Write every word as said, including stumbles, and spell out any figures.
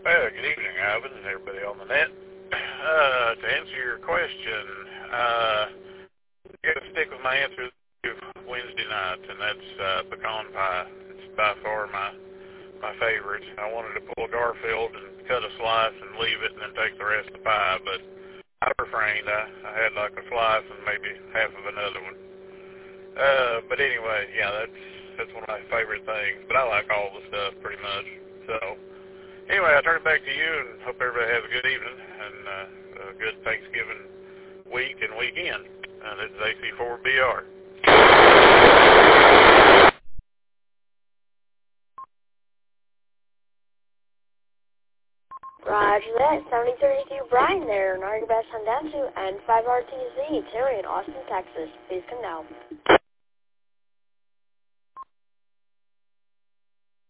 Well, good evening, Ivan, and everybody on the net. Uh, to answer your question, uh, I'm going to stick with my answer to Wednesday night, and that's uh, pecan pie. It's by far my my favorite. I wanted to pull a Garfield and cut a slice and leave it and then take the rest of the pie, but I refrained. I, I had like a slice and maybe half of another one. Uh, but anyway, yeah, that's that's one of my favorite things. But I like all the stuff pretty much. So anyway, I turn it back to you and hope everybody has a good evening and uh, a good Thanksgiving week and weekend. Uh, this is A C four B R. Roger that. seventy thirty-two Brian there, and our best on down to N five R T Z, Terry in Austin, Texas. Please come down.